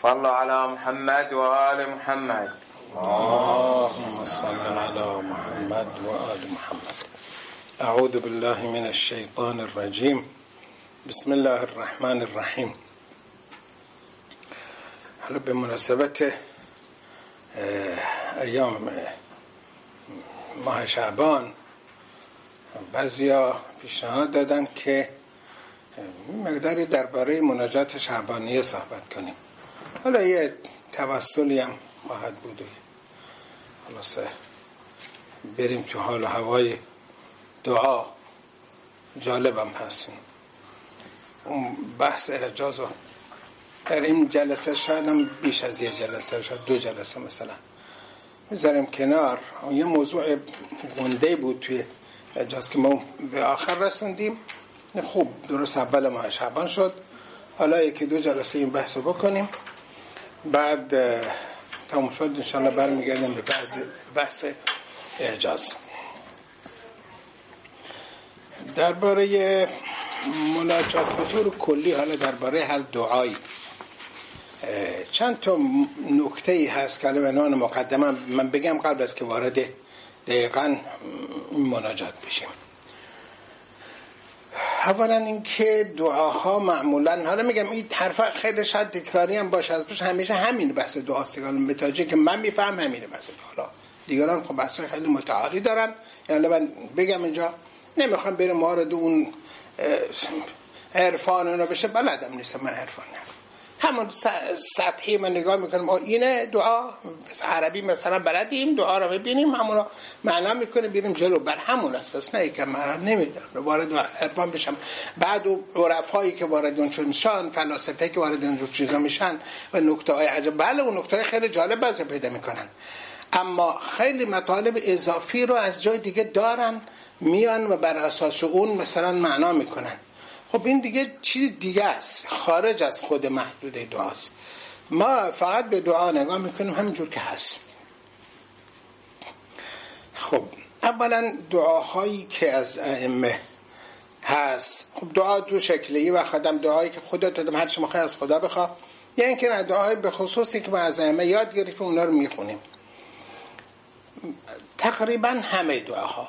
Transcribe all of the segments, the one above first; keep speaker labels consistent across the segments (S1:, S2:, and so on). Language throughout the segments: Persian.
S1: صلوا على محمد وآل محمد.
S2: اللهم صل على محمد وآل محمد. اعوذ بالله من الشیطان الرجیم. بسم الله الرحمن الرحیم. حالا به مناسبت ایام ماه شعبان بعضیا پیشنهاد دادن که مقداری درباره مناجات شعبانیه صحبت کنیم. حالا یه توسلی هم خواهد بود و خلاصه بریم تو حال و هوای دعا. جالبم هستیم. اون بحث اعجاز رو در این جلسه شاید هم بیش از یه جلسه، شاید 2 جلسه مثلا میذاریم کنار. یه موضوع گنده بود توی اعجاز که ما به آخر رسوندیم. خوب درست اول ماه شعبان شد. حالا 1-2 جلسه این بحث رو بکنیم، بعد تموم شد انشاءالله برمیگردیم به بحث اعجاز. درباره مناجات به طور کلی، حالا درباره هر دعایی چند تا نکته‌ای هست که به عنوان مقدمه من بگم قبل از که وارد دقیقاً این مناجات بشیم. اولا اینکه دعاها معمولا، حالا میگم این حرفا خیلی شاید تکراری هم باشه، از پیش همیشه همین بحث دعاست. به تاجی که من میفهم همینه بحث دعا. دیگران خب بحث خیلی متعالی دارن. یعنی من بگم اینجا نمیخوام بریم وارد اون عرفان اونا بشه، بلدم نیستم من عرفان. همون سطحی من نگاه میکنم اینه دعا، عربی مثلا بلدیم، دعا رو ببینیم همون معنا میکنه بریم جلو، بر همون اساس نه که من نمیدونم وارد عرفان بشم. بعد عرفایی که وارد اون میشن، فلاسفه که وارد اون چیزا میشن و نکته‌های عجب، بله اون نکته‌های خیلی جالب بعضی پیدا میکنن، اما خیلی مطالب اضافی رو از جای دیگه دارن میان و بر اساس اون مثلا معنا میکنن. خب این دیگه چیز دیگه است، خارج از خود محدوده دعاست. ما فقط به دعا نگاه میکنیم همینجور که هست. خب اولا دعاهایی که از ائمه هست، خب دعا 2 شکلی. و خدم دعایی که خودت دادم هر چی میخوای از خدا بخوا، یا اینکه نه دعاهای به خصوصی که ما از ائمه یاد گرفتیم اونا رو میخونیم. تقریبا همه دعاها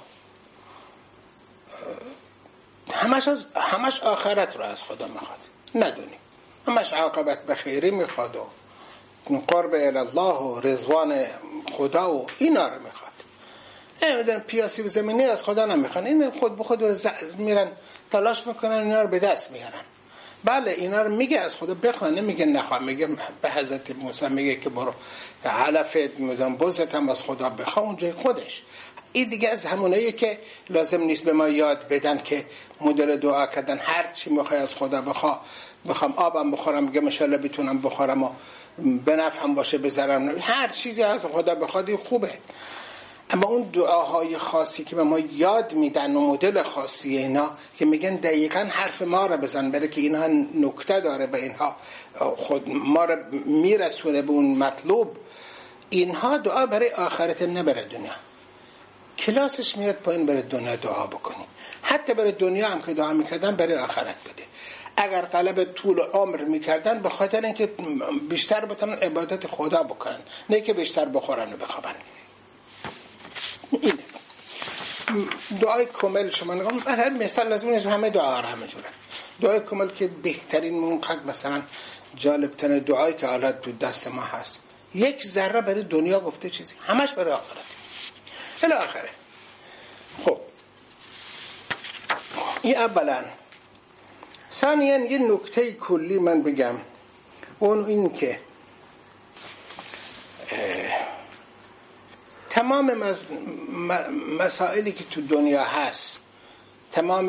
S2: همش آخرت رو از خدا میخواد، ندونی همش عاقبت به خیری میخواد و قرب الله و رضوان خدا و اینا رو میخواد. نمیدونم پیاسی و زمینی از خدا نمیخوان، این خود به خود میرن تلاش میکنن اینا رو به دست میارن. بله اینا رو میگه از خدا بخوان، نمیگه نخواه. میگه به حضرت موسی میگه که برو علفت میدونم بزت هم از خدا بخواه اونجای خودش. این دیگه از همونایی که لازم نیست به ما یاد بدن که مدل دعا کردن هر چی میخوای از خدا بخوام آبم بخورم میگه مشالله بتونم بخورم و به نفعم باشه به ضررم، هر چیزی از خدا بخواد خوبه. اما اون دعاهای خاصی که به ما یاد میدن و مدل خاصی اینا که میگن دقیقاً حرف ما رو بزن، برای که اینها نکته داره به اینها خود ما رو میرسونه به اون مطلوب. اینها دعا برای آخرت نه برای دنیا. کلاسش میاد پایین برای دنیا دعا بکنی، حتی برای دنیا هم که دعا میکردن برای آخرت بده. اگر طلب طول عمر میکردن به خاطر اینکه بیشتر بتونن عبادت خدا بکنن، نه که بیشتر بخورن و بخوابن. اینه دعای کامل. شما نگاه هر مثال لازم نیست همه دعا رو همینجوره. دعای کامل که بهترین منقد مثلا جالب ترین دعایی که حالا تو دست ما هست، 1 ذره برای دنیا گفته چیزی، همش برای آخرت الی آخره. خب این اولا. ثانیاً یه نکته کلی من بگم، اون این که تمام مسائلی که تو دنیا هست، تمام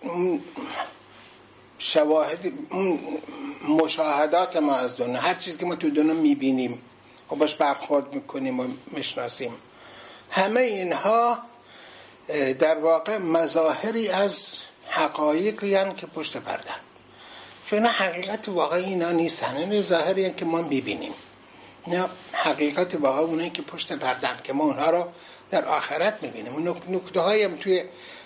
S2: شواهد مشاهدات ما از دنیا، هر چیزی که ما تو دنیا میبینیم و باش برخورد میکنیم و میشناسیم، همه اینها در واقع مظاهری از حقایقی هستند که پشت پرده، چون حقیقت واقعی اینا نیستن. این ظاهری هستند که ما میبینیم، نه حقیقت واقعی اونایی که پشت پرده که ما اونها رو در آخرت میبینیم. اون نکته هایم توی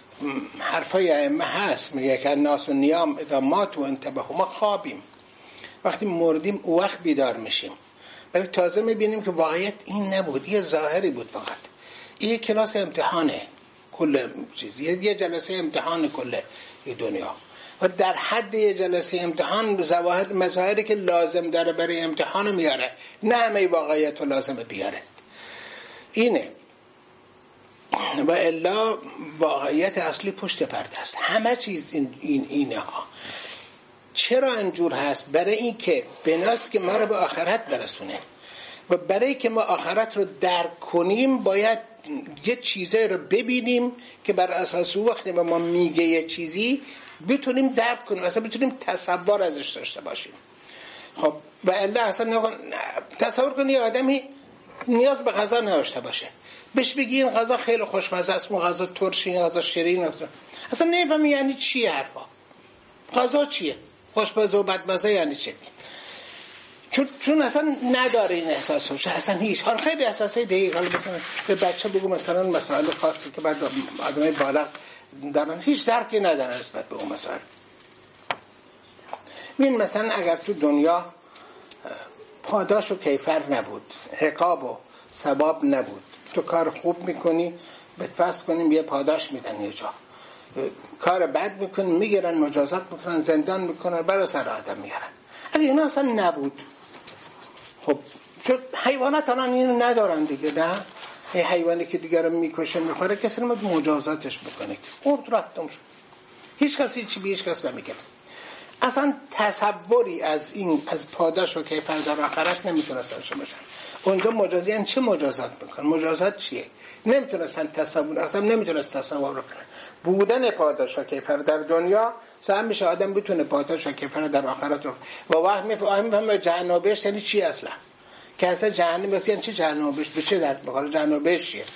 S2: حرفای ائمه هست، میگه که الناس و نیام اذا ماتوا انتبهوا، ما خوابیم وقتی مردیم او وقت بیدار میشیم، ولی تازه میبینیم که واقعیت این نبود، یه ظاهری بود فقط. یه کلاس امتحانه کل چیز، یه جلسه امتحان کل دنیا، و در حد یه جلسه امتحان مظاهری که لازم داره برای امتحان میاره، نه همه واقعیت رو لازم بیاره. اینه. و الا واقعیت اصلی پشت پرده است. همه چیز اینه ها. چرا اینجور هست؟ برای این که بناست که ما رو به آخرت برسونه، و برای که ما آخرت رو درک کنیم باید یه چیزی رو ببینیم که بر اساس وقتی به ما میگه یه چیزی بتونیم درک کنیم، اصلا بتونیم تصور ازش داشته باشیم. خب و الا اصلا تصور کنی یه آدمی نیاز به غذا نداشته باشه، بهش بگی این غذا خیلی خوشمزه است، اون غذا ترشی، این غذا شیرین، اصلا نمیفهمی یعنی چیه حرفا. غذا چیه؟ خوشمزه و بدمزه یعنی چی؟ چون اصلا نداره این احساسش، اصلا هیچ. حالا خیلی اساسه دقیق، حالا مثلا به بچه بگو مثلا مسائل خاصی که بعد آدمای بالغ دارن هیچ درکی ندارن نسبت به اون مسائل. این مثلا اگر تو دنیا پاداش و کیفر نبود، عقاب و ثواب نبود، تو کار خوب میکنی به فرض کنیم یه پاداش میدن یه جا، کار بد میکنی میگیرن مجازات میکنن، زندان میکنن، برای سر آدم میگیرن. اگه اینا اصلا نبود، خب چون حیوانات الان اینو ندارن دیگه، نه این حیوانی که دیگه رو میکشه میخوره کسی نمید مجازاتش بکنه، خورد رفتم شد، هیچ کسی چی به هیچ کس نمیگه. اصلا تصوری از این از پاداش و کیفر در آخرت نمیتونستن باشن. اونجا مجازی یعنی چه مجازات میکنن؟ مجازات چیه؟ نمیتونستن تصور، اصلا نمیتونست تصور کنن بودن پاداش و کیفر در دنیا. سعی میشه آدم بتونه پاداش و کیفر در آخرت رو و وقت میفهمه جهنم و بهشت یعنی چی اصلا، که اصلا جهنم یعنی چی، جهنم و بهشت به چه درد میخوره، جهنم و بهشت چیه؟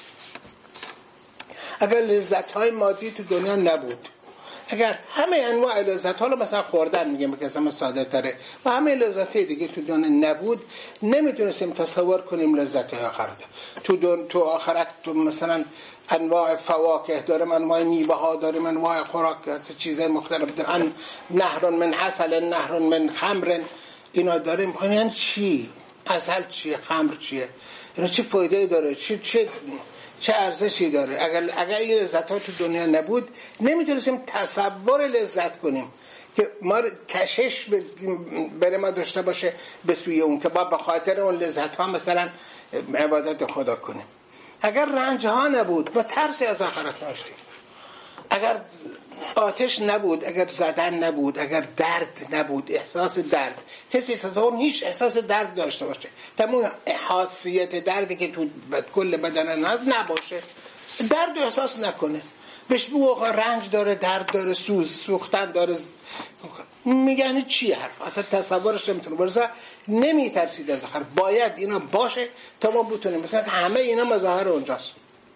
S2: اگر لذت های مادی تو دنیا نبود، اگر همه انواع لذت ها رو مثلا خوردن میگم که مثلا ساده تره و همه لذت های دیگه تو دنیا نبود، نمیتونستیم تصور کنیم لذت های آخرت. تو آخرت تو مثلا انواع فواکه داریم، انواع میوه ها داریم، انواع خوراک چیزای مختلف داریم، نهر من عسل، نهر من خمر، اینا داریم. یعنی چی؟ عسل چیه؟ خمر چیه؟ اینا چه فایده داره؟ چه ارزشی داره؟ اگر این لذت ها تو دنیا نبود نمیتونستیم تصور لذت کنیم که ما کشش بره ما داشته باشه به سوی اون که با خاطر اون لذت ها مثلا عبادت خدا کنیم. اگر رنج ها نبود با ترسی از آخرت داشتیم، اگر آتش نبود، اگر زدن نبود، اگر درد نبود، احساس درد، کسی تصور هیچ احساس درد داشته باشه، تمام حاسیت دردی که تو کل بدن هست نباشه، درد احساس نکنه، بهش بگو رنج داره، درد داره، سوختن داره، میگن چی حرف؟ اصلا تصورش نمیتونه برسه. نمیترسید از آخر، باید اینا باشه تا ما بتونیم مثلا همه اینا مظاهر اونجاست.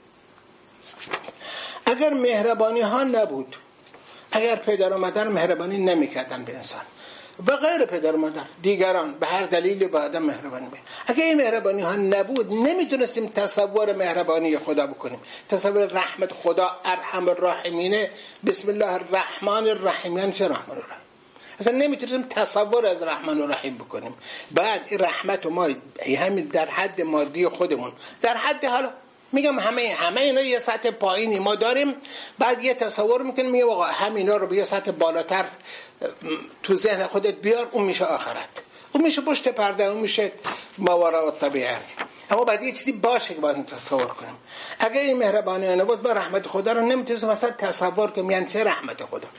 S2: اگر مهربانی ها نبود، اگر پدر و مادر مهربانی نمیکردن به انسان و غیر پدر و مادر دیگران به هر دلیلی با آدم مهربانی میکنن، اگر این مهربانی ها نبود نمیتونستیم تصور مهربانی خدا بکنیم، تصور رحمت خدا ارحم الراحمینه. بسم الله الرحمن الرحیم، یعنی چه رحمان الرحیم؟ اصلا نمیتونیم تصور از رحمان الرحیم بکنیم. بعد این رحمت ما همین در حد مادی خودمون، در حد حالا میگم همه اینا یه سطح پایینی ما داریم، بعد یه تصور میکنیم میگه واقعا همینا رو به یه سطح بالاتر تو ذهن خودت بیار، اون میشه آخرت، اون میشه پشت پرده، اون میشه ماوراء الطبیعه. اما بعد یه چیزی باشه که باید تصور کنیم. اگه این مهربانی نبود با رحمت خدا رو نمیتونیم مثلا تصور کنیم یعنی چه رحمت خدا.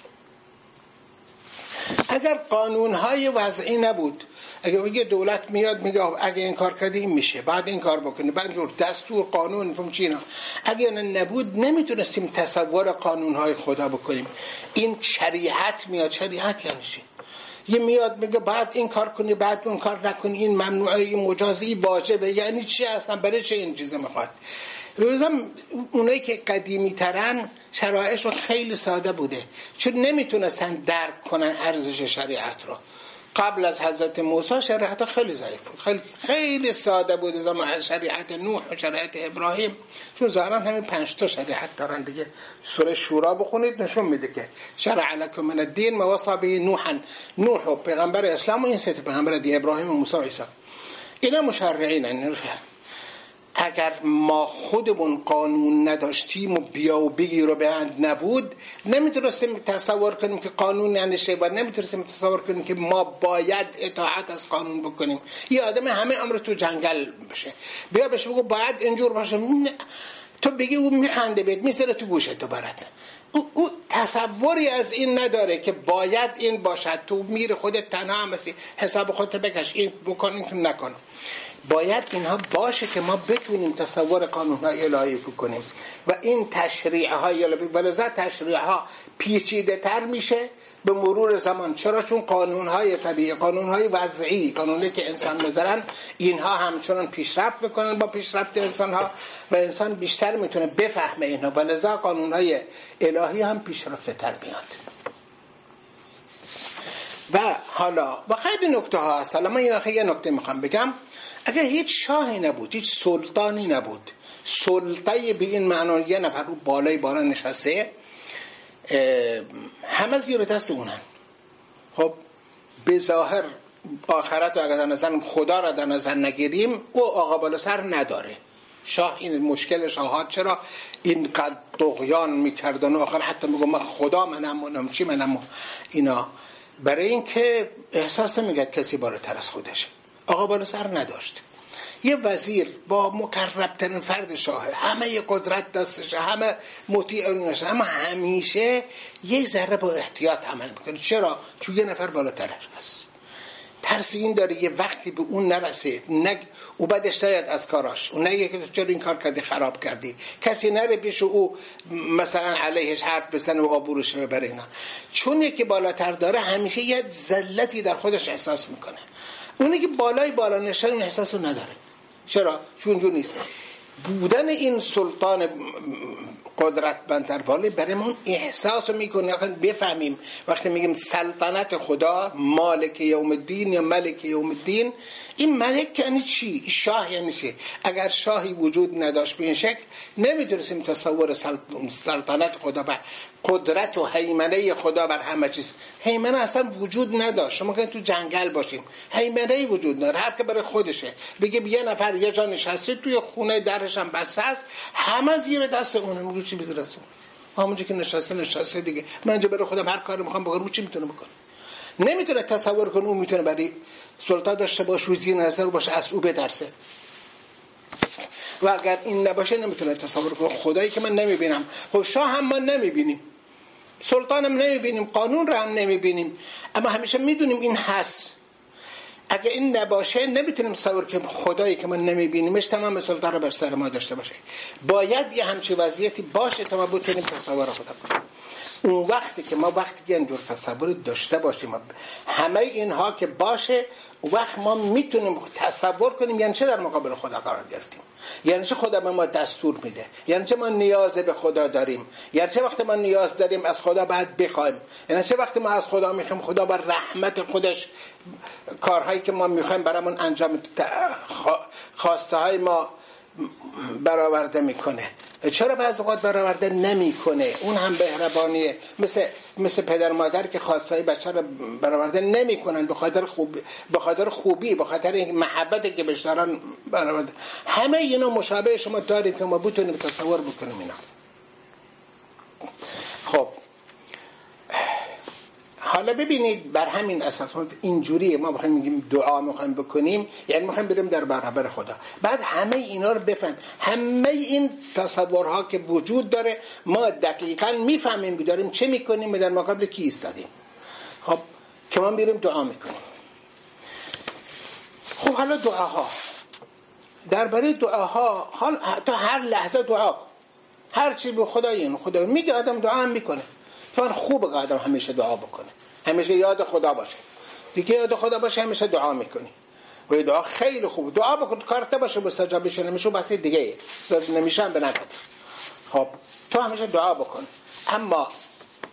S2: اگر قانونهای وضعی نبود، اگه یه دولت میاد میگه اگه این کار کردی این میشه، بعد این کار بکنی، بعد جور دستور قانون فهم چینا، اگه نبود نمیتونستیم تصور قانونهای خدا بکنیم. این شریعت میاد، شریعت یعنی چی؟ یه میاد میگه بعد این کار کنی، بعد اون کار نکنی، این ممنوعه، این مجازی، واجبه، یعنی چی اصلا؟ برای چه این چیزا میخواد؟ روزم اونایی که قدیمی ترن شرایطشون خیلی ساده بوده، چون نمیتونستن درک کنن ارزش شریعت رو. قبل از حضرت موسی شریعت خیلی ضعیف بود، خیلی ساده بود. زمان شریعت نوح و شریعت ابراهیم، چون ظاهرا همین 5 تا شریعت دارن دیگه. سوره شورا بخونید نشون میده که شرع لکم من الدین ما وصی به نوح و پیغمبر اسلام و این 3 تا پیغمبر دیگه، ابراهیم و موسی و عیسی، اینا مشرعینن. اگر ما خودمون قانون نداشتیم و بیا و بگیر و بند نبود، نمیتونستیم تصور کنیم که قانون یعنی چه، و نمیتونستیم تصور کنیم که ما باید اطاعت از قانون بکنیم. یه آدم همه عمر تو جنگل بشه، بیا بهش بگو باید اینجور باشه، تو بگی او میخنده بهت، میذاره تو گوشت تو برات. او تصوری از این نداره که باید این باشد. تو میره خودت تنها هم بسی حساب خودت بکش، این بکن این نکن. باید اینها باشه که ما بتونیم تصور قانون‌های الهی بکنیم و این تشریع‌های الهی، ولذا تشریع‌ها پیچیده تر میشه به مرور زمان. چرا؟ چون قانون‌های طبیعی، قانون‌های وضعی، قانونی که انسان میذارن، اینها همچنان پیشرفت میکنن با پیشرفت انسان‌ها و انسان بیشتر میتونه بفهمه اینها، ولذا قانون‌های الهی هم پیشرفته تر میاد. و حالا و خیلی نکته ها هست. حالا من یه نکته میخوام بگم. اگر هیچ شاهی نبود، هیچ سلطانی نبود، سلطه به این معنی یه نفر رو بالا نشسته، همه زیر دست اونن. خب به ظاهر آخرت رو اگر در نظر خدا را در نظر نگیریم، او آقا بالا سر نداره. شاه این مشکل شاهات چرا اینقدر طغیان میکردن و آخر حتی میگم من خدا منم چی منم اینا، برای این که احساس نمیگد کسی بالاتر از خودشه. آقا بالا سر نداشت. یه وزیر با مکرم‌ترین فرد شاهه، همه قدرت دستشه، همه مطیع اونشه، اما همیشه یه ذره با احتیاط عمل میکنه. چرا؟ چون یه نفر بالاترش هست. ترس این داره یه وقتی به اون نرسه او بعدش شاید از کاراش اون نگه که چرا این کار کردی، خراب کردی، کسی نره پیش او مثلا علیهش حرف بزنه و آبروش ببره اینا. چون یکی بالاتر داره همیشه یه ذلتی در خودش احساس میکنه. اونی که بالا نشسته این احساس رو نداره. چرا؟ چون اونجور نیست. بودن این سلطان قدرتمندتر بالا برای ما احساس رو میکنه. بفهمیم وقتی میگیم سلطنت خدا، مالک یوم الدین یا ملک یوم الدین، این ملک یعنی چی؟ شاه یعنی چی؟ اگر شاهی وجود نداشت به این شکل نمیتونستیم تصور سلطنت خدا و قدرت و هیمنه خدا بر همه چیز. هیمنه اصلا وجود نداشت. شما که تو جنگل باشیم هیمنه وجود نداره، هر که برای خودشه. بگه یه نفر یه جا نشسته توی خونه، درش هم بسته است، همه زیر دست اونه. میگه چی بزرگ است اون؟ همونجا که نشسته دیگه. من اینجا برای خودم هر کاری میخوام بکنم، چی میتونه بکنه؟ نمیتونه تصور کنه اون میتونه برای سلطان داشته باشه و زیر نظر باشه از او بدرسه. و اگر این نباشه نمیتونه تصور کنه. خدایی که من نمیبینم، خب شاه هم ما نمیبینیم، سلطان هم نمیبینیم، قانون رو هم نمیبینیم، اما همیشه میدونیم این هست. اگه این نباشه نمیتونیم تصور کنیم خدایی که ما نمیبینیمش تمام سلطان رو بر سر ما داشته باشه. باید یه همچین وضعیتی باشه تا ما بتونیم تصور خدا کنیم. اون وقتی که ما وقتی اینجور تصور داشته باشیم همه اینها که باشه، اون وقت ما میتونیم تصور کنیم یعنی چه در مقابل خدا قرار گرفتیم، یعنی چه خدا به ما دستور میده، یعنی چه ما نیاز به خدا داریم، یعنی چه وقت ما نیاز داریم از خدا باید بخوایم، یعنی چه وقت ما از خدا میخوایم خدا بر رحمت خودش کارهایی که ما میخوایم برامون انجام خواسته های ما برآورده میکنه. چرا بعضی اوقات برآورده نمیکنه؟ اون هم مهربانیه. مثل پدر مادر که خواستهای بچه رو برآورده نمیکنن به خاطر خوبی، به خاطر محبتی که بهش دارن برآورده. همه اینا مشابه شما داریم که ما بتونیم تصور بکنیم اینا. خب حالا ببینید بر همین اساس ما اینجوری ما بخوایم میگیم دعا میخوایم بکنیم، یعنی میخوایم بریم در برابر خدا. بعد همه اینا رو بفهم، همه این تصورها که وجود داره ما دقیقاً میفهمیم داریم چه میکنیم، در مقابل کی ایستادیم. خب که ما میریم دعا میکنیم. خب حالا دعاها، درباره دعاها تا هر لحظه دعا، هر چی به خدا میگه آدم دعا هم میکنه. فان خوبه که آدم همیشه دعا بکنه، همیشه یاد خدا باشه. دیگه یاد خدا باشه همیشه دعا میکنی و دعا خیلی خوبه. دعا بکن کارت باشه مستجاب بشه، نمیشه بس دیگه نمیشه هم بنکن. خب تو همیشه دعا بکن، اما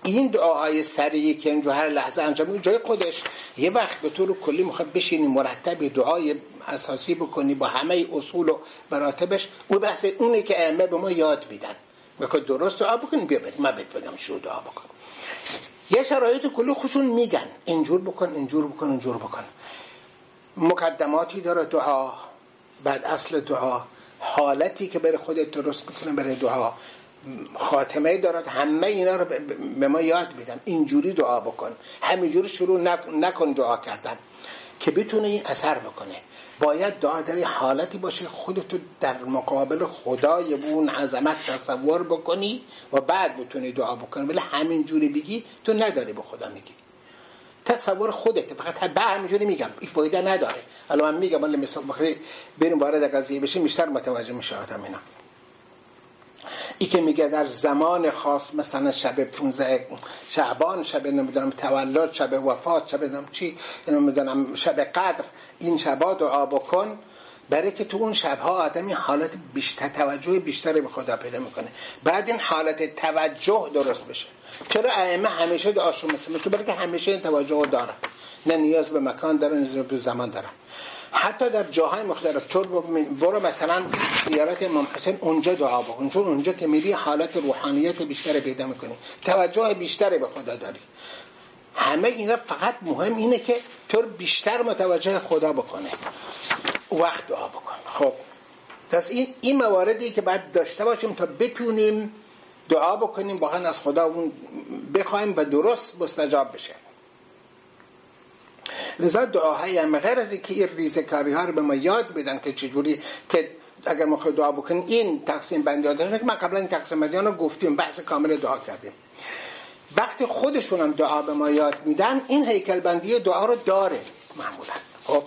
S2: این دعاهای سریعی که اینجا هر لحظه انجام میدیم جای خودش، یه وقت به طور کلی میخواد بشینی مرتب دعای اساسی بکنی با همه اصول و مراتبش. اون بحث اونه که ائمه به ما یاد میدن، میخواد درست دعا بکنیم بیا من بهت بگم شروع دعا بکن. یه شرایط کلی خوشون میگن اینجور بکن اینجور بکن اینجور بکن. مقدماتی داره دعا، بعد اصل دعا، حالتی که برای خودت درست بکنه برای دعا، خاتمه دارد. همه اینا رو به ما یاد میدن. اینجوری دعا بکن، همینجوری شروع نکن دعا کردن که بتونه این اثر بکنه. باید دعا در حالتی باشه خودتو در مقابل خدای اون عظمت تصور بکنی و بعد بتونی دعا بکنی. ولی همینجوری بگی تو نداری به خدا میگی، تصور خودت فقط به همینجوری میگم این فایده نداره. الان من میگم ولی مثلا بخاطر بریم وارد قضیه بشیم بیشتر متوجه میشه آدم. اینا ای که میگه در زمان خاص مثلا شب 15 شعبان، شب نمیدونم تولد، شب وفات، شب نمیدونم چی، نمیدونم شب قدر، این شبا دعا بکن، برای که تو اون شبها آدمی حالت بیشتر توجه بیشتری به خدا پیدا میکنه. بعد این حالت توجه درست بشه. چرا ائمه همیشه دعاشون مثلا تو برای که همیشه این توجه داره، نه نیاز به مکان داره نه نیاز به زمان داره. حتی در جاهای مختلف چون برو مثلا زیارت امام حسین اونجا دعا بکن، چون اونجا که میری حالت روحانیت بیشتری پیدا میکنی، توجه بیشتری به خدا داری. همه اینا فقط مهم اینه که تو بیشتر متوجه خدا بکنه، وقت دعا بکن. خب پس این مواردی که باید داشته باشیم تا بتونیم دعا بکنیم، واقعا از خدا اون بخوایم و درست مستجاب بشه. لذا دعاهای هم غیر از اینکه این ریزکاری ها رو به ما یاد بدن که چجوری که اگر ما دعا بکنیم این تقسیم بندی ها داشتن که ما قبلا این تقسیم بندی ها رو گفتیم، بحث کامل دعا کردیم. وقتی خودشون هم دعا به ما یاد میدن این هیکل بندی دعا رو داره معمولا. خب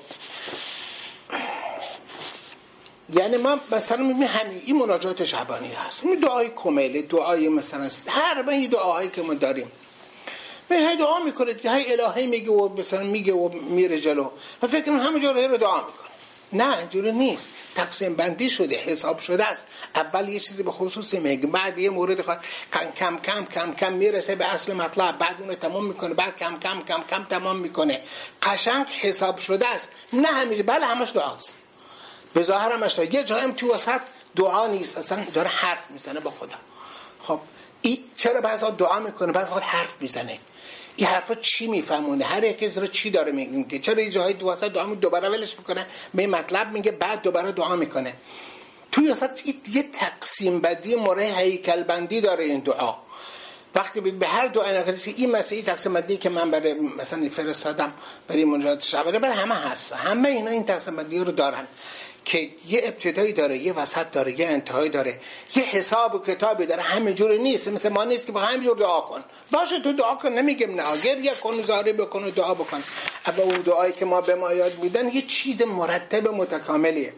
S2: یعنی ما مثلا میبینیم همین این مناجات شعبانی هست، این دعای کمیله، دعای مثلا هر من این دعاهایی که ما داریم به دعا میکنه که های الهی میگه و مثلا میگه و میره جلو و فکر کنم همه جا رو دعا میکنه. نه اینجوری نیست، تقسیم بندی شده، حساب شده است. اول یه چیزی به خصوصی میگه، بعد یه مورد کم کم کم کم میرسه به اصل مطلب، بعد اون تمام میکنه، بعد کم کم کم کم تمام میکنه. قشنگ حساب شده است. نه همین بله همش دعاست، به ظاهر همش یه جایم تو وسط دعا نیست، اصلا داره حرف میزنه با خدا. خب این چرا بعضا دعا میکنه بعضا حرف میزنه؟ این حرفا چی میفهمونه؟ هر یک زرا چی داره میگه؟ چرا یه جایی تو وسط دعا دوباره ولش میکنه به مطلب میگه بعد دوباره دعا میکنه؟ توی وسط یه تقسیم بندی مورد هیکل بندی داره این دعا. وقتی به هر دعا نگرسی این مسئله تقسیم بندی که من برای مثلا فرستادم برای مناجات شبانه برای همه هست، همه اینا این تقسیم بندی رو دارن که یه ابتدایی داره، یه وسط داره، یه انتهایی داره، یه حساب و کتابی داره. همینجوری نیست مثل ما نیست که بخوام همینجور دعا کن. باشه تو دعا کن، نمیگم نه، گریه کن، زاری بکن و دعا بکن، اما اون دعایی که ما به ما یاد میدن یه چیز مرتب متکاملیه.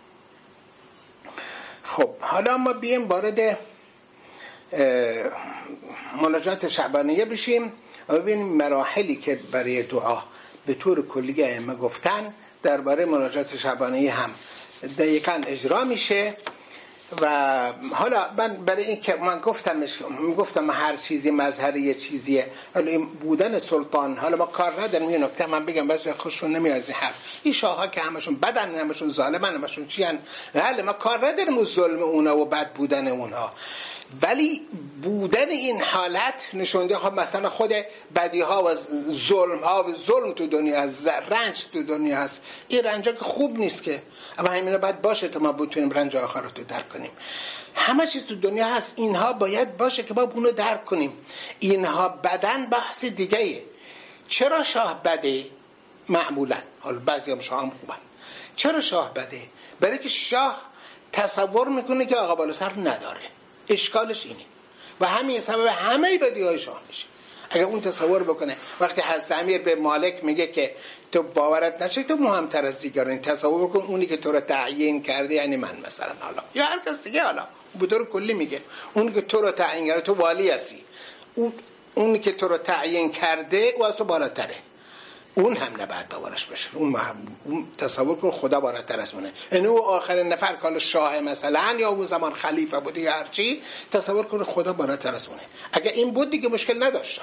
S2: خب حالا ما بیایم وارد مناجات شعبانیه بشیم و ببینیم مراحلی که برای دعا به طور کلی ائمه گفتن درباره مناجات شعبانیه هم دقیقاً اجرا میشه. و حالا من برای این که من گفتم هر چیزی مظهری یه چیزیه، حالا این بودن سلطان، حالا ما کار نداریم یه نکته من بگم بس خوششون نمیاد از این حرف، این شاه‌ها که همشون بدن، همشون ظالمن، همشون چیان، حالا ما کار نداریم از ظلم اونا و بد بودن اونها، ولی بودن این حالت نشونده خب مثلا خود بدی ها و ظلم ها و ظلم تو دنیا هست، رنج تو دنیا هست. این رنج ها که خوب نیست که، اما همینا باید باشه تا ما بتونیم رنج آخرت رو درک کنیم. همه چیز تو دنیا هست، اینها باید باشه که ما اونو درک کنیم. اینها بدن بحث دیگه. چرا شاه بده؟ معمولا حالا بعضی هم شاه هم خوبن. چرا شاه بده؟ برای که شاه تصور میکنه که آقا بالا سر نداره، اشکالش اینه و همین سبب همه بدیهای شاه میشه. اگر اون تصور بکنه وقتی حضرت امیر به مالک میگه که تو باورت نشه تو مهمتر از دیگران، تصور بکن اونی که تو رو تعیین کرده یعنی من مثلا، حالا یا هر کس دیگه، حالا به طور کلی میگه اونی که تو رو تعیین کرده، تو والی هستی، اونی که تو رو تعیین کرده او از تو بالاتره. اون هم نباید باورش بشه. اون تصور کن خدا بالاتر از اونه. او آخرین نفر کال شاه مثلا یا اون زمان خلیفه بود یا هرچی، تصور کن خدا بالاتر از اونه. اگه این بود دیگه مشکل نداشت.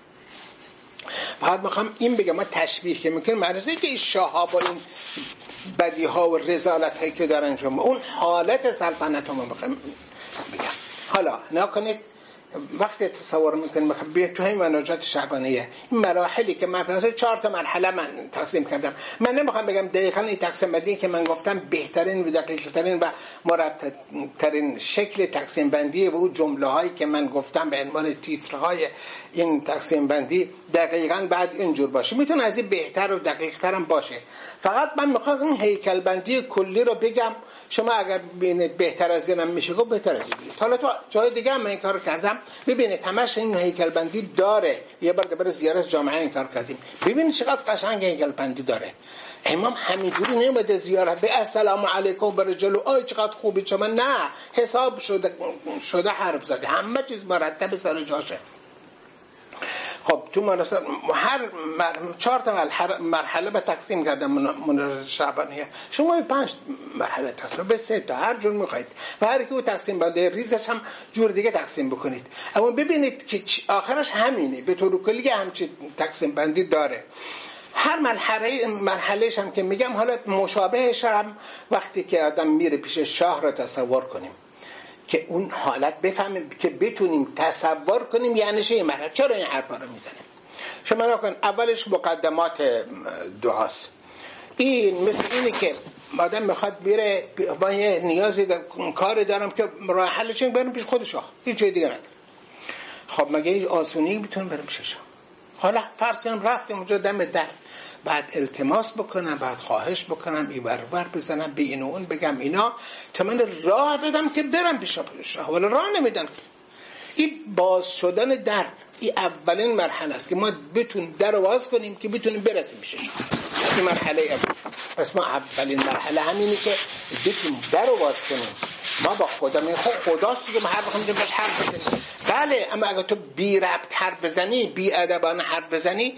S2: فقط میخوام این بگم، ما تشبیه که میکنیم معنیه که این شاه ها با این بدی ها و رذالت هایی که دارن شما اون حالت سلطنت رو میخوام بگم. حالا نکنید وقتی تصور میکنیم بیاید تو همین مناجات شعبانیه این مراحلی که من 4 تا مرحله من تقسیم کردم، من نمیخوام بگم دقیقاً این تقسیم بندی که من گفتم بهترین و دقیق‌ترین و مرتب‌ترین شکل تقسیم بندی و اون جمله هایی که من گفتم به عنوان تیترهای این تقسیم بندی دقیقاً بعد اینجور باشه، میتونه از این بهتر و دقیق‌تر هم باشه. فقط من میخوام این هیکل بندی کلی رو بگم، شما اگر ببینید بهتر از اینم میشه گفت بهتر از این. حالا تو جای دیگه من این کارو کردم، ببینید همش این هیکل بندی داره. یه بار برای زیارت جامعه این کار کردیم، ببینید چقدر قشنگ هیکل بندی داره. امام همینجوری نمیاد زیارت به السلام علیکم بر جلو آی چقدر خوبی شما، نه، حساب شده حرف زده، همه چیز مرتب سر جاشه. خب تو مناسب هر 4 تا مرحله به تقسیم کردم مناظرات شعبانیه، شما 5 مرحله تقسیم به 3 تا هر جور میخواید و هر کی تقسیم بنده ریزش هم جور دیگه تقسیم بکنید، اما ببینید که آخرش همینه، به طور کلی همچین تقسیم بندی داره. هر مرحلهش هم که میگم حالا مشابهش هم وقتی که آدم میره پیش شاه را تصور کنیم که اون حالت بفهمیم که بتونیم تصور کنیم یعنی چه مرحله، چرا این حرفا رو میزنیم. شما نکن اولش مقدمات دعاست. این مثل اینه که آدم میخواد بره با یه نیازی کار دارم که راه حلش برم پیش خود شاه، هیچ جای دیگه ندارم. خب مگه این آسونی میتونم برم پیش شاه؟ حالا فرض کنم رفتم اونجا دم در، بعد التماس بکنم، بعد خواهش بکنم، این ور بزنم به این و اون بگم اینا تا من راه بدم که برم پیش شاه، ولی راه نمیدن. این باز شدن در این اولین مرحله است که ما بتونیم در باز کنیم که بتونیم برسیم پیش شاه. این مرحله اول. پس ما اولین مرحله همینه که بتونیم در باز کنیم. ما با خدا میخوام خداست دیگه، ما هر وقت میگیم باش حرف بزنیم. بله، اما اگه تو بی ربط حرف بزنی، بی ادبانه حرف بزنی،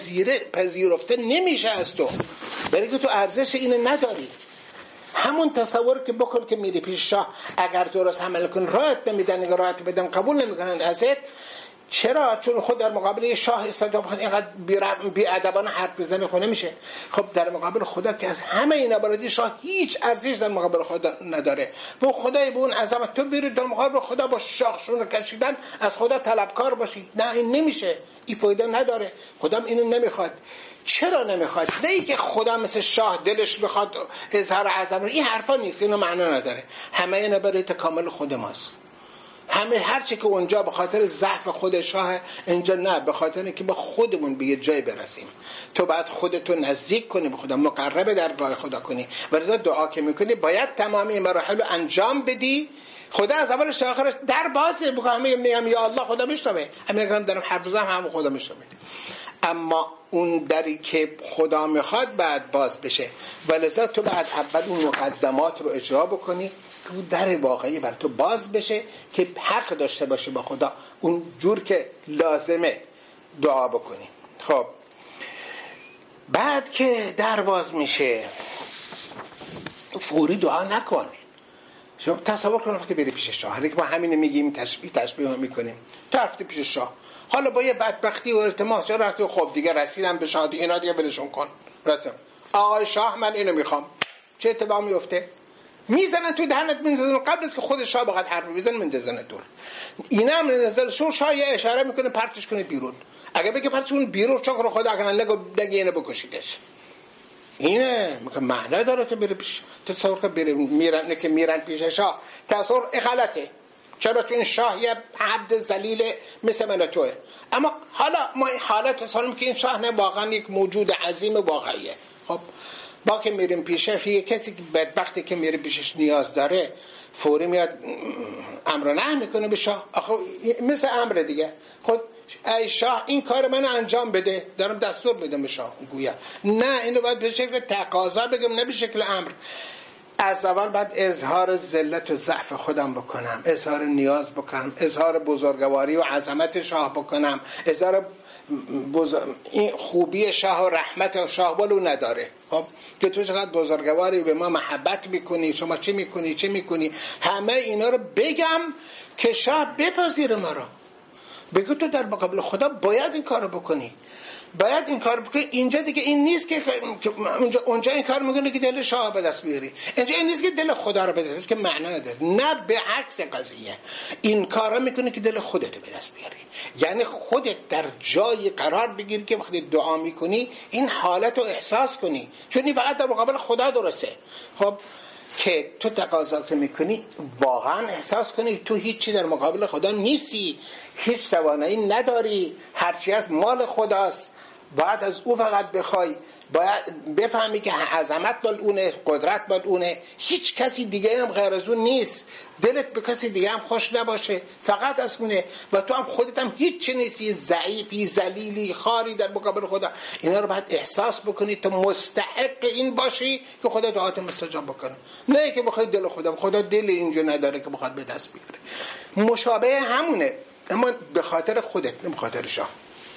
S2: پذیرفته نمیشه از تو، برای که تو ارزش اینو نداری. همون تصور که بکن که میری پیش شاه، اگر درست عمل کن راحت نمیدن، اگر راحت بدن قبول نمیکنن ازت. چرا؟ چون خود در مقابل شاه استاد بخواد اینقدر بی ادبانه حرف بزنه خود نمیشه. خب در مقابل خدا که از همه اینا بالاتر، شاه هیچ ارزش در مقابل خدا نداره. و خدای به اون عظمت تو بری در مقابل خدا با شاخشون کشیدن از خدا طلبکار باشی، نه این نمیشه، این فایده نداره. خدا اینو نمیخواد. چرا نمیخواد؟ نه ای که خدا مثل شاه دلش بخواد اظهار عظمت، این حرفا نیست، اینو معنا نداره. همه اینا برای تکامل خود ماست. همه هرچی که اونجا به خاطر ضعف خود شاه، اینجا نه، به خاطر اینکه با خودمون به یه جای برسیم. تو باید خودتو نزدیک کنی به خدا، مقرب درگاه خدا کنی، و رضا دعا که میکنی باید تمام این مراحل رو انجام بدی. خدا از اولش تا آخرش در بازه. بگم میگم یا الله خدا میشنوه، همین دارم حرف بزنم هم خدا میشنوه. اما اون دری که خدا میخواد بعد باز بشه، ولذا تو بعد اول اون مقدمات رو اجرا بکنی تو در واقعی بر تو باز بشه که حق داشته باشه با خدا اون جور که لازمه دعا بکنی. خب بعد که در باز میشه فوری دعا نکن. شما تصور کن وقتی بری پیش شاه، هر که ما همین میگیم تشبیه میکنیم، تو رفتی پیش شاه، حالا با یه بدبختی و التماس یا رفتی، خب دیگه رسیدم به شاه، اینا دیگه ولشون کن، رسیدم آقای شاه من اینو میخوام، چه اتفاقی میفته؟ میزنن توی دهنت، میزنن قبل از که خود شاه بخواد حرف بزنه میندازن دور. اینا هم نظر شاه یه اشاره میکنه پرتش کنه بیرون. اگه بگه پرتشون بیرون چاکر خدا اگه نگه اینو بکشیدش، اینه میگه معنی داره تو بری پیش، تو تصور کن بری میرن پیش شاه، تصور غلطه. چرا؟ چون شاه یه عبد ذلیل مثل من توه. اما حالا ما این حالت تصور که این شاه نه واقعا یک موجود عظیم واقعیه. خب با که میریم پیشه، یه کسی که بدبختی که میره پیشش نیاز داره فوری میاد امر نه میکنه به شاه، آخه مثل امر دیگه. خود ای شاه این کار منو انجام بده، دارم دستور بدم به شاه، گویا نه اینو باید به شکل تقاضا بگم، نه به شکل امر. از اول بعد اظهار ذلت و ضعف خودم بکنم، اظهار نیاز بکنم، اظهار بزرگواری و عظمت شاه بکنم، اظهار این خوبی شاه و رحمت شاه ولو نداره. خب که تو چقدر بزرگواری، به ما محبت میکنی، شما چه میکنی، همه اینا رو بگم که شاه بپذیره ما رو، بگو تو در مقابل خدا باید این کارو بکنی، باید این کار بکنی. اینجا دیگه این نیست که اونجا این کار میکنه که دل شاه به دست بیاری، اینجا این نیست که دل خدا رو به دست بیاری که معنا نداره. نه، به عکس قضیه این کارا میکنه که دل خودت به دست بیاری، یعنی خودت در جای قرار بگیری که وقتی دعا میکنی این حالت رو احساس کنی، چون این فقط در مقابل خدا درسته. خب که تو تقاضا که میکنی واقعا احساس کنی تو هیچی در مقابل خدا نیستی، هیچ توانایی نداری، هرچی از مال خداست، باید از او فقط بخوای، باید بفهمی که عظمت مال اونه، قدرت مال اونه، هیچ کسی دیگه هم غیر از اون نیست، دلت به کسی دیگه هم خوش نباشه، فقط از اونه، و تو هم خودت هم هیچ نیستی، ضعیفی، ذلیلی، خاری در مقابل خدا. اینا رو باید احساس بکنی تو مستحق این باشی که خدا دعات مستجاب بکنه، نه که بخوای دل خدا دل اینجا نداره که بخواد به دست بیاره. مشابه همونه، اما به خاطر خودت نه به خاطر شاه.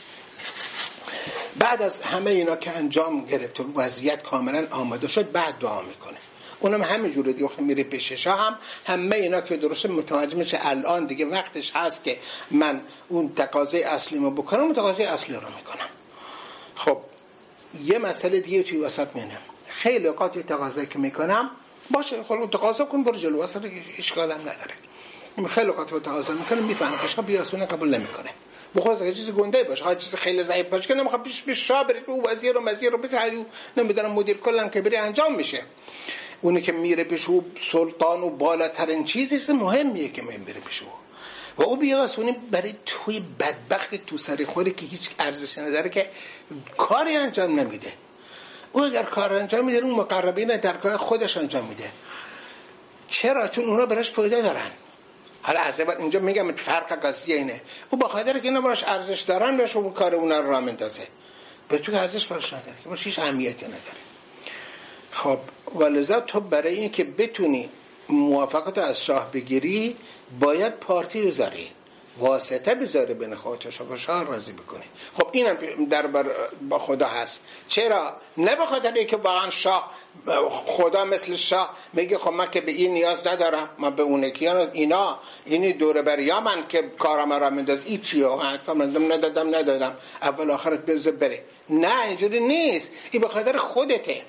S2: بعد از همه اینا که انجام گرفت و وضعیت کاملا آماده شد، بعد دعا میکنه. اونم همین جوره دیگه وقتی میره پیش شاه همه اینا که درسته متوجه میشه الان دیگه وقتش هست که من اون تقاضای اصلیمو بکنم، اون تقاضای اصلی رو میکنم. خب یه مسئله دیگه توی وسط میانم، خیلی اوقات یه تقاضایی که میکنم باشه خب تقاضا کن برو جلو، اصلا اشکال هم نداره. خیلی اوقات تقاضا میکنم میفهمم که شاه بیاسونه قبول نمیکنه، بخواد یه چیز گنده باشه، خواهد چیز خیلی ضعیف باشه که نمیخواد پیش شاه برید او وزیر و مزیر رو بتعیو، نمیدونم مدیر کلم که بری انجام میشه. اونی که میره پیش او سلطان و بالاترین چیزی مهمیه که میره پیش او و او بیاسونه برای توی بدبخت تو سری خوری که هیچ ارزشی نداره که کاری انجام نمیده. او اگر کار انجام میده اون مقربین درگاه خودش انجام میده. چرا؟ چون اونا براش فایده دارن. حالا از اینجا میگم فرق قضیه اینه، او با خاطر که اینا براش ارزش دارن براش اون کار اونا رو راه میندازه، به تو ارزش براش نداره که براش هیچ اهمیتی نداره. خب ولذا تو برای این که بتونی موافقت از شاه بگیری باید پارتی بذاری، واسطه بذاری بین خودت و شاه راضی بکنی. خب اینم در با خدا هست. چرا؟ نه به خاطر اینکه واقعا شاه خدا مثل شاه میگه خب من که به این نیاز ندارم، من به اون یکی اینا اینی دور بریا من که کارم را مینداز این چیه ندادم اول آخرت بذار بره. نه اینجوری نیست، این به خاطر خودته.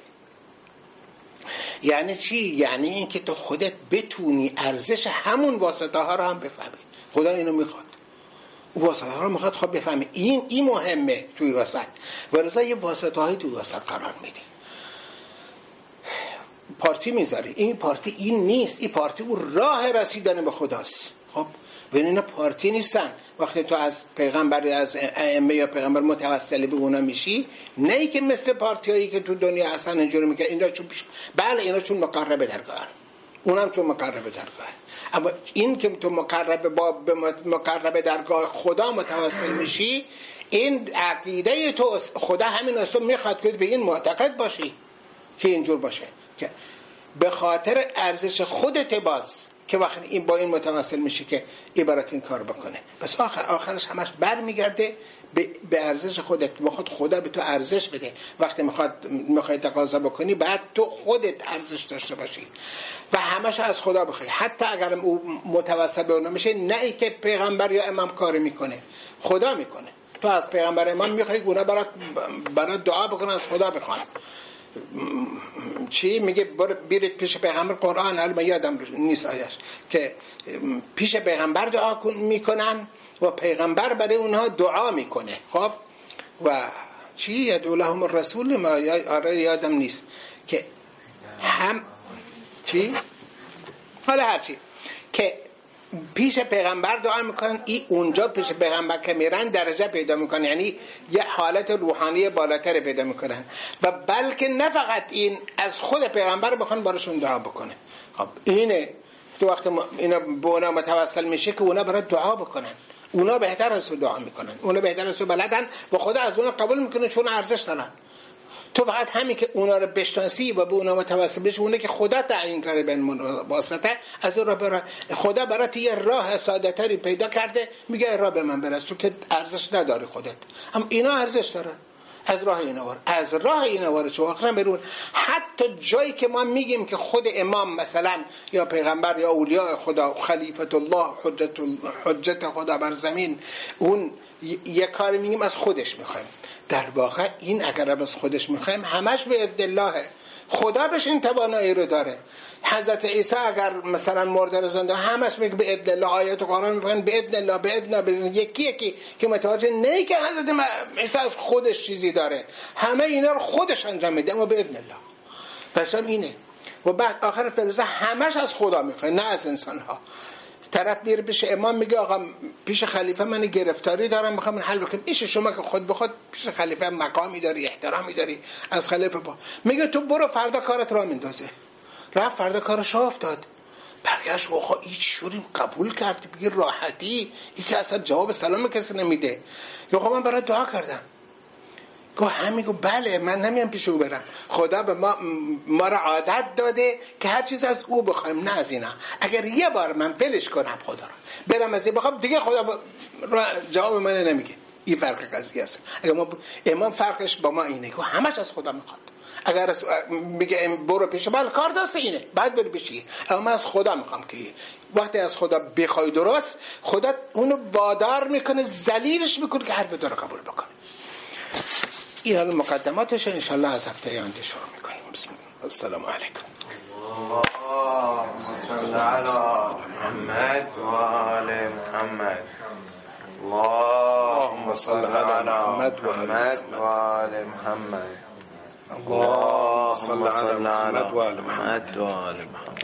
S2: یعنی چی؟ یعنی این که تو خودت بتونی ارزش همون واسطه ها رو هم بفهمی. خدا اینو میخواد، واسطه ها رو میخواد خب بفهمی. این مهمه توی وسط، ولذا یه واسطه هایی توی وسط قرار میدی، پارتی میذاری. این پارتی این نیست، این پارتی اون راه رسیدن به خداست. خب ببین اینا پارتی نیستن. وقتی تو از پیغمبر از ائمه یا پیغمبر متوسل به اونا میشی، نه ای که مثل پارتی هایی که تو دنیا اصلا اینجوری میکنن اینا چون بله اینا چون مقرب درگاه، اونم چون مقرب درگاه، اما این که تو مقرب درگاه خدا متوسل میشی، این عقیده تو خدا همین است، تو میخواد که به این معتقد باشی که اینجور باشه که به خاطر ارزش خودت باز که وقتی این با این متوسل میشه که عبارت این کار بکنه. بس آخرش همش برمیگرده به ارزش خودت. بخواد خدا به تو ارزش بده. وقتی میخوای تقاضا بکنی بعد تو خودت ارزش داشته باشی و همش از خدا بخوای، حتی اگر او متوسل به اون میشه، نه ای که پیغمبر یا امام کار میکنه، خدا میکنه. تو از پیغمبر امام میخوای اونا برات دعا بکنن، از خدا بخوان. چی میگه؟ بیرید پیش پیغمبر، قرآن حالا یادم نیست آیش، که پیش پیغمبر دعا میکنن و پیغمبر برای اونها دعا میکنه. خب و چی یدعو لهم الرسول ما یادم نیست که هم چی حالا هرچی که پیش پیغمبر دعا میکنن، اونجا پیش پیغمبر که میرن درجه پیدا میکنن، یعنی یه حالت روحانی بالاتر پیدا میکنن و بلکه نه فقط این، از خود پیغمبر بخوان براشون دعا بکنه. خب اینه تو وقت اینا به اونا متوسل میشه که اونا برای دعا بکنن، اونا بهتر از تو دعا میکنن، اونا بهتر از تو بلدن و خدا از اونا قبول میکنه چون ارزش دارن. تو فقط همین که اونا رو بشناسی و به اونا متوسل بشی، اونه که خدا تعیین کرده بین واسطه، از اون راه خدا برات یه راه ساده‌تری پیدا کرده، میگه راه به من برس، تو که ارزش نداری خودت، اما اینا ارزش داره. از راه اینا وارد شو آخرا برون. حتی جایی که ما میگیم که خود امام مثلا یا پیغمبر یا اولیاء خدا، خلیفت الله، حجت خدا بر زمین، اون یه کاری میگیم از خودش میخوایم، در واقع این اگر از خودش میخوایم همش به اذن الله، خدا بهش این توانایی رو داره. حضرت عیسی اگر مثلا مرده رو زنده، همش میگه به اذن الله، آیات قرآن میگن به اذن الله، به اذن الله، یکی که متوجه نه که حضرت عیسی از خودش چیزی داره، همه اینا رو خودش انجام میده اما به اذن الله. پس هم اینه. و بعد آخر فلسفه همش از خدا میخواد، نه از انسان ها. طرف میره پیش امام میگه آقا پیش خلیفه من گرفتاری دارم میخوام حل بکنم. میشه شما که خود به خود پیش خلیفه مقامی داری، احترامی داری، از خلیفه میگه تو برو فردا کارت را میندازه. رفت فردا کارش افتاد، برگشت آقا هیچ شوریم قبول کردی، بگی راحتی، این که اصلا جواب سلام کسی نمیده. آقا من برات دعا کردم. گفت همین، گفت بله من نمیام پیش او برم، خدا به ما را عادت داده که هر چیز از او بخوایم، نه از اینا. اگر یه بار من فلش کنم خدا را برم از این بخوام، دیگه خدا جواب من نمیگه. این فرق قضیه است. اگر ما امام فرقش با ما اینه که همش از خدا میخواد. اگر میگه برو پیش من کار دست اینه، بعد بری پیش، اما من از خدا میخوام که وقتی از خدا بخوای درست، خدا اونو وادار میکنه، ذلیلش میکنه که حرف تو رو قبول بکنه. این حال مقدماتش انشاءالله از هفته آینده شروع میکنیم. بسم الله. السلام علیکم.
S1: اللهم صل علی محمد و آل محمد. اللهم صل علی محمد و آل محمد.
S2: اللهم صل علی محمد و آل محمد.